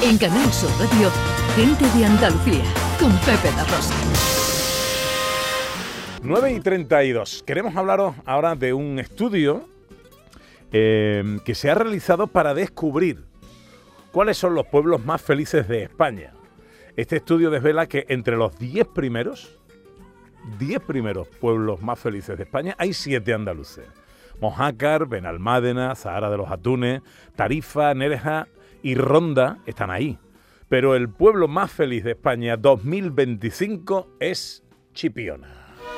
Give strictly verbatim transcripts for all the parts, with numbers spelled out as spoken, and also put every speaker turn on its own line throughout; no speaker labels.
En Canal Sur Radio, Gente de Andalucía, con Pepe La Rosa.
nueve y treinta y dos. Queremos hablaros ahora de un estudio eh, que se ha realizado para descubrir cuáles son los pueblos más felices de España. Este estudio desvela que entre los diez primeros, diez primeros pueblos más felices de España, hay siete andaluces. Mojácar, Benalmádena, Zahara de los Atunes, Tarifa, Nerja y Ronda están ahí. Pero el pueblo más feliz de España dos mil veinticinco es Chipiona.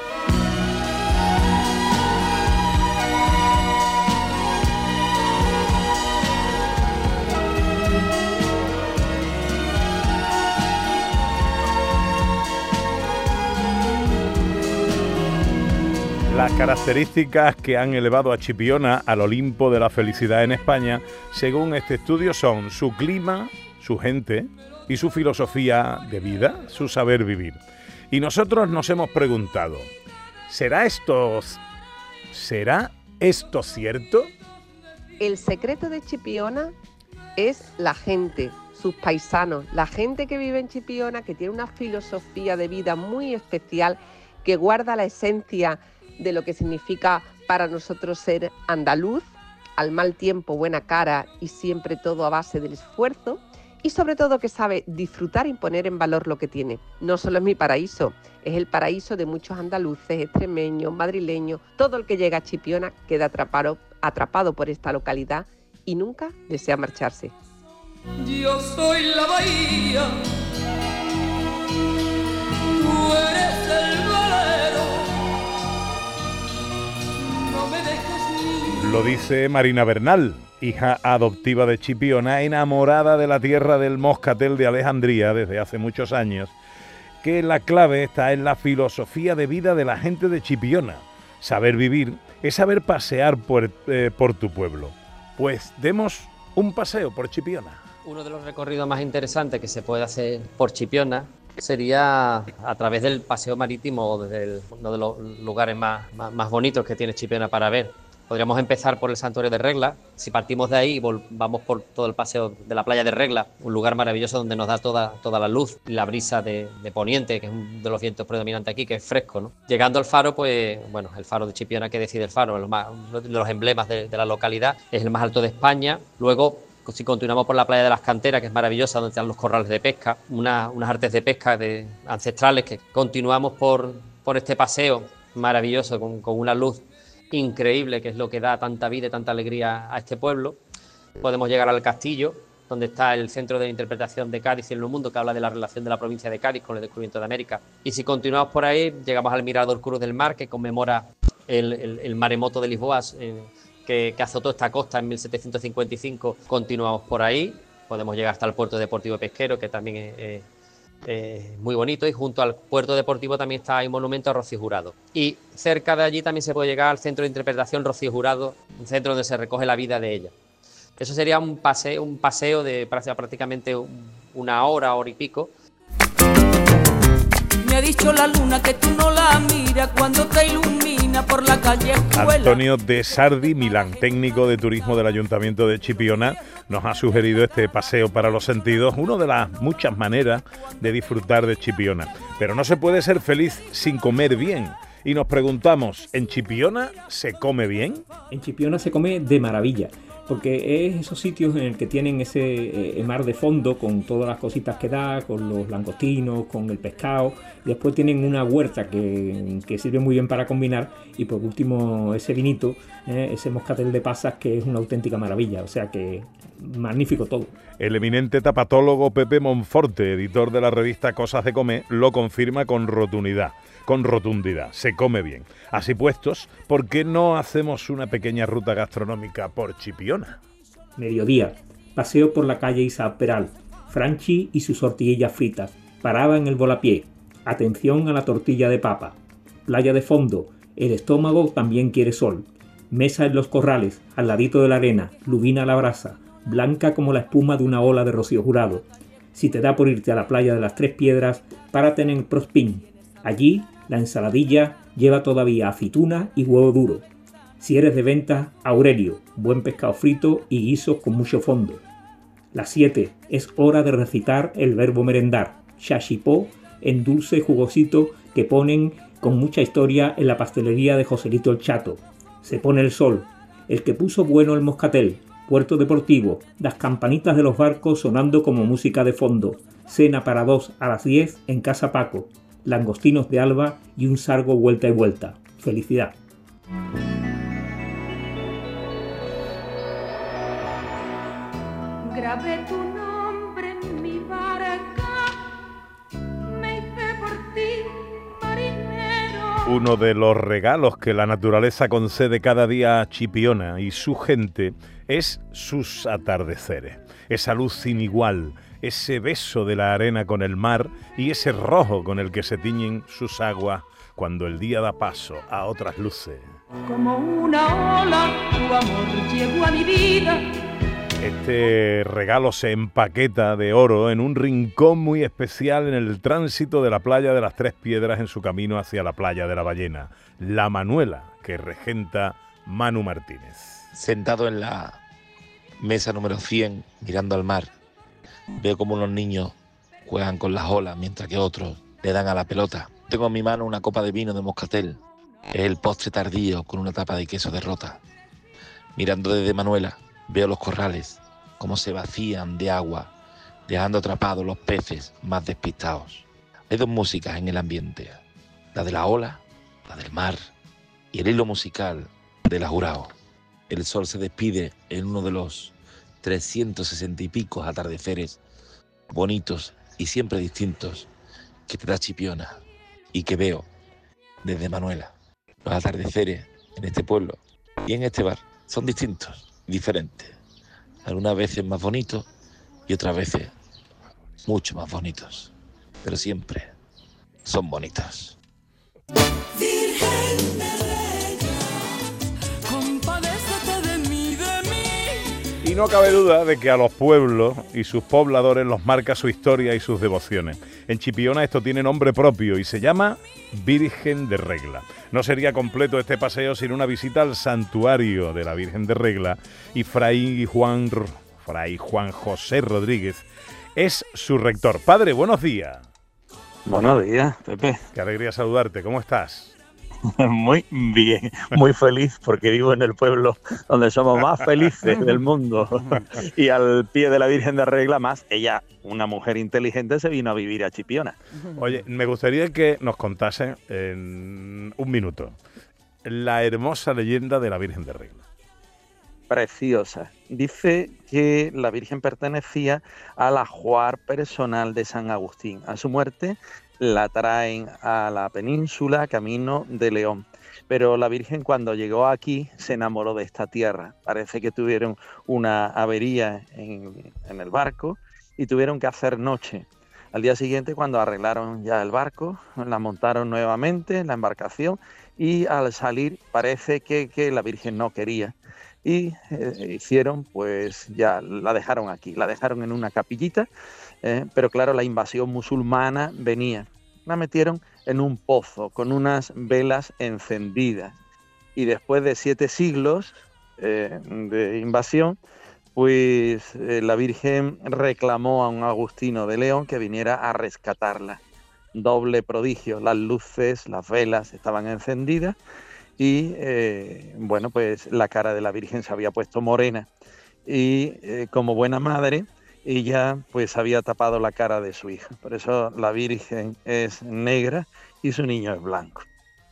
Las características que han elevado a Chipiona al Olimpo de la felicidad en España, según este estudio, son su clima, su gente y su filosofía de vida, su saber vivir. Y nosotros nos hemos preguntado, ¿será esto, ¿será esto cierto?
El secreto de Chipiona es la gente, sus paisanos, la gente que vive en Chipiona, que tiene una filosofía de vida muy especial, que guarda la esencia de lo que significa para nosotros ser andaluz, al mal tiempo, buena cara y siempre todo a base del esfuerzo, y sobre todo que sabe disfrutar y poner en valor lo que tiene. No solo es mi paraíso, es el paraíso de muchos andaluces, extremeños, madrileños. Todo el que llega a Chipiona queda atrapado, atrapado por esta localidad y nunca desea marcharse.
Yo soy la bahía, tú eres el valero.
Lo dice Marina Bernal, hija adoptiva de Chipiona, enamorada de la tierra del moscatel de Alejandría desde hace muchos años, que la clave está en la filosofía de vida de la gente de Chipiona. Saber vivir es saber pasear por, eh, por tu pueblo. Pues demos un paseo por Chipiona.
Uno de los recorridos más interesantes que se puede hacer por Chipiona sería a través del paseo marítimo, desde uno de los lugares más, más, más bonitos que tiene Chipiona para ver. Podríamos empezar por el Santuario de Regla. Si partimos de ahí, vamos por todo el paseo de la playa de Regla, un lugar maravilloso donde nos da toda, toda la luz y la brisa de, de poniente, que es uno de los vientos predominantes aquí, que es fresco, ¿no? Llegando al faro, pues, bueno, el faro de Chipiona, que decide el faro, uno de los emblemas de, de la localidad, es el más alto de España. Luego, si continuamos por la playa de las Canteras, que es maravillosa, donde están los corrales de pesca, una, unas artes de pesca de, ancestrales, que continuamos por, por este paseo maravilloso, con, con una luz increíble, que es lo que da tanta vida y tanta alegría a este pueblo. Podemos llegar al castillo, donde está el Centro de Interpretación de Cádiz y el Mundo, que habla de la relación de la provincia de Cádiz con el descubrimiento de América. Y si continuamos por ahí, llegamos al Mirador Cruz del Mar, que conmemora el, el, el maremoto de Lisboa, eh, que, que azotó esta costa en mil setecientos cincuenta y cinco. Continuamos por ahí, podemos llegar hasta el puerto deportivo pesquero, que también es eh, eh, muy bonito, y junto al puerto deportivo también está el monumento a Rocío Jurado. Y cerca de allí también se puede llegar al Centro de Interpretación Rocío Jurado, un centro donde se recoge la vida de ella. Eso sería un paseo, un paseo de prácticamente una hora, hora y pico.
Me ha dicho la luna que tú no la miras cuando te ilumina por la calle Escuela.
Antonio de Sardi Milán, técnico de turismo del Ayuntamiento de Chipiona, nos ha sugerido este paseo para los sentidos, una de las muchas maneras de disfrutar de Chipiona. Pero no se puede ser feliz sin comer bien. Y nos preguntamos, ¿en Chipiona se come bien?
En Chipiona se come de maravilla, porque es esos sitios en el que tienen ese eh, mar de fondo con todas las cositas que da, con los langostinos, con el pescado. Y después tienen una huerta que, que sirve muy bien para combinar, y por último ese vinito, eh, ese moscatel de pasas, que es una auténtica maravilla. O sea que magnífico todo.
El eminente tapatólogo Pepe Monforte, editor de la revista Cosas de Comer, lo confirma con rotundidad. Con rotundidad, se come bien. Así puestos, ¿por qué no hacemos una pequeña ruta gastronómica por Chipiona?
Mediodía, paseo por la calle Isaac Peral, Franchi y sus tortillas fritas, parada en el Volapié, atención a la tortilla de papa, playa de fondo, el estómago también quiere sol, mesa en los corrales, al ladito de la arena, lubina a la brasa, blanca como la espuma de una ola de Rocío Jurado. Si te da por irte a la playa de las Tres Piedras, párate en el Prospín. Allí, la ensaladilla lleva todavía aceituna y huevo duro. Si eres de Ventas, Aurelio, buen pescado frito y guisos con mucho fondo. Las siete es hora de recitar el verbo merendar, xaxipó, en dulce jugosito que ponen con mucha historia en la pastelería de Joselito el Chato. Se pone el sol, el que puso bueno el moscatel, puerto deportivo, las campanitas de los barcos sonando como música de fondo, cena para dos a las diez en Casa Paco, langostinos de alba y un sargo vuelta y vuelta. Felicidad.
Grabé tu nombre en mi barca, me hice por ti marinero.
Uno de los regalos que la naturaleza concede cada día a Chipiona y su gente es sus atardeceres. Esa luz sin igual, ese beso de la arena con el mar y ese rojo con el que se tiñen sus aguas cuando el día da paso a otras luces.
Como una ola, tu amor llegó a mi vida.
Este regalo se empaqueta de oro en un rincón muy especial en el tránsito de la playa de las Tres Piedras en su camino hacia la playa de la Ballena, La Manuela, que regenta Manu Martínez.
Sentado en la mesa número cien, mirando al mar, veo como unos niños juegan con las olas mientras que otros le dan a la pelota. Tengo en mi mano una copa de vino de moscatel, es el postre tardío con una tapa de queso de rota. Mirando desde Manuela, veo los corrales, cómo se vacían de agua, dejando atrapados los peces más despistados. Hay dos músicas en el ambiente, la de la ola, la del mar, y el hilo musical de la Jurao. El sol se despide en uno de los trescientos sesenta y pico atardeceres bonitos y siempre distintos que te da Chipiona y que veo desde Manuela. Los atardeceres en este pueblo y en este bar son distintos, diferentes. Algunas veces más bonitos y otras veces mucho más bonitos. Pero siempre son bonitos.
Virgen de Regla, compadécete de mí, de mí.
Y no cabe duda de que a los pueblos y sus pobladores los marca su historia y sus devociones. En Chipiona esto tiene nombre propio y se llama Virgen de Regla. No sería completo este paseo sin una visita al santuario de la Virgen de Regla y Fray Juan, Fray Juan José Rodríguez es su rector. Padre, buenos días.
Buenos días, Pepe.
Qué alegría saludarte. ¿Cómo estás?
Muy bien, muy feliz porque vivo en el pueblo donde somos más felices del mundo y al pie de la Virgen de Regla más. Ella, una mujer inteligente, se vino a vivir a Chipiona.
Oye, me gustaría que nos contase en un minuto la hermosa leyenda de la Virgen de Regla.
Preciosa. Dice que la Virgen pertenecía al ajuar personal de San Agustín. A su muerte la traen a la península camino de León. Pero la Virgen cuando llegó aquí se enamoró de esta tierra. Parece que tuvieron una avería en, en el barco y tuvieron que hacer noche. Al día siguiente, cuando arreglaron ya el barco, la montaron nuevamente en la embarcación y al salir parece que, que la Virgen no quería. Y eh, hicieron, pues ya la dejaron aquí, la dejaron en una capillita, eh, pero claro, la invasión musulmana venía. La metieron en un pozo con unas velas encendidas. Y después de siete siglos eh, de invasión, pues eh, la Virgen reclamó a un agustino de León que viniera a rescatarla. Doble prodigio, las luces, las velas estaban encendidas. Y eh, bueno, pues la cara de la Virgen se había puesto morena y eh, como buena madre ella pues había tapado la cara de su hija. Por eso la Virgen es negra y su niño es blanco.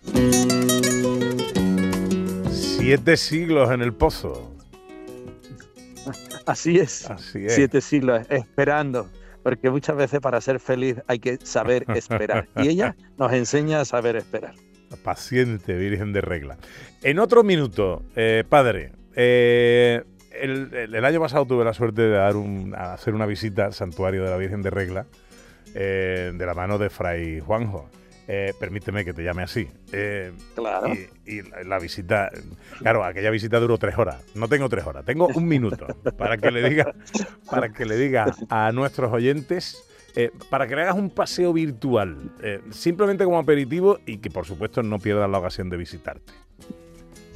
Siete siglos en el pozo.
Así es,
Así es.
Siete siglos esperando, porque muchas veces para ser feliz hay que saber esperar y ella nos enseña a saber esperar.
Paciente Virgen de Regla. En otro minuto, eh, padre, eh, el, el, el año pasado tuve la suerte de dar un, a hacer una visita al santuario de la Virgen de Regla eh, de la mano de Fray Juanjo. Eh, permíteme que te llame así. Eh,
claro.
Y, y la, la visita, claro, aquella visita duró tres horas. No tengo tres horas, tengo un minuto para que le diga, para que le diga a nuestros oyentes. Eh, para que le hagas un paseo virtual, eh, simplemente como aperitivo y que por supuesto no pierdas la ocasión de visitarte.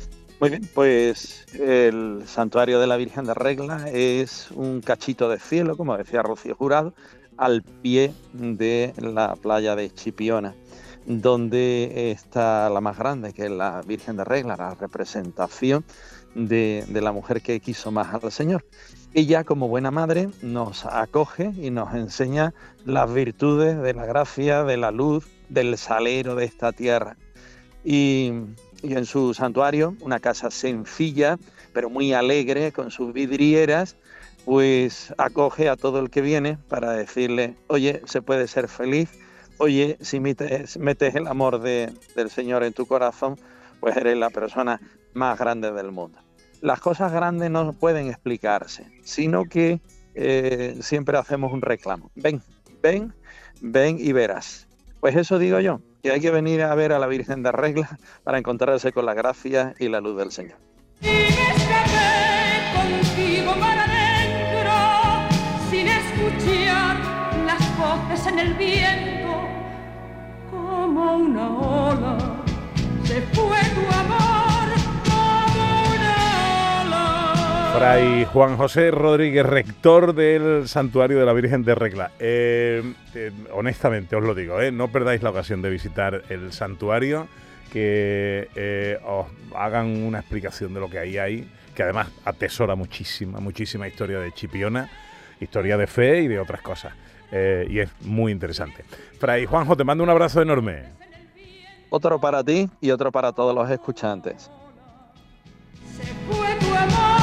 Muy bien, pues el santuario de la Virgen de Regla es un cachito de cielo, como decía Rocío Jurado, al pie de la playa de Chipiona, donde está la más grande, que es la Virgen de Regla, la representación de, de la mujer que quiso más al Señor. Ella, como buena madre, nos acoge y nos enseña las virtudes de la gracia, de la luz, del salero de esta tierra. Y, y en su santuario, una casa sencilla, pero muy alegre, con sus vidrieras, pues acoge a todo el que viene para decirle, oye, se puede ser feliz, oye, si metes, metes el amor de, del Señor en tu corazón, pues eres la persona más grande del mundo. Las cosas grandes no pueden explicarse, sino que eh, siempre hacemos un reclamo. Ven, ven, ven y verás. Pues eso digo yo, que hay que venir a ver a la Virgen de Regla para encontrarse con la gracia y la luz del Señor.
Y me escapé contigo para adentro, sin escuchar las voces en el viento, como una ola se fue tu amor, como una ola.
Fray Juan José Rodríguez, rector del Santuario de la Virgen de Regla. Eh, eh, honestamente os lo digo, eh, no perdáis la ocasión de visitar el santuario, que eh, os hagan una explicación de lo que ahí hay, que además atesora muchísima, muchísima historia de Chipiona, historia de fe y de otras cosas. Eh, y es muy interesante. Fray Juanjo, te mando un abrazo enorme.
Otro para ti y otro para todos los escuchantes.
Se fue tu amor,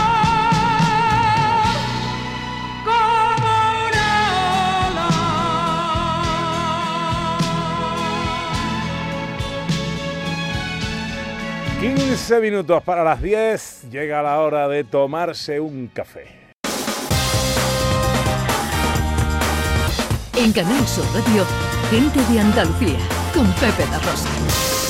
como una ola.
quince minutos para las diez, llega la hora de tomarse un café.
En Canal Sur Radio, Gente de Andalucía, con Pepe da Rosa.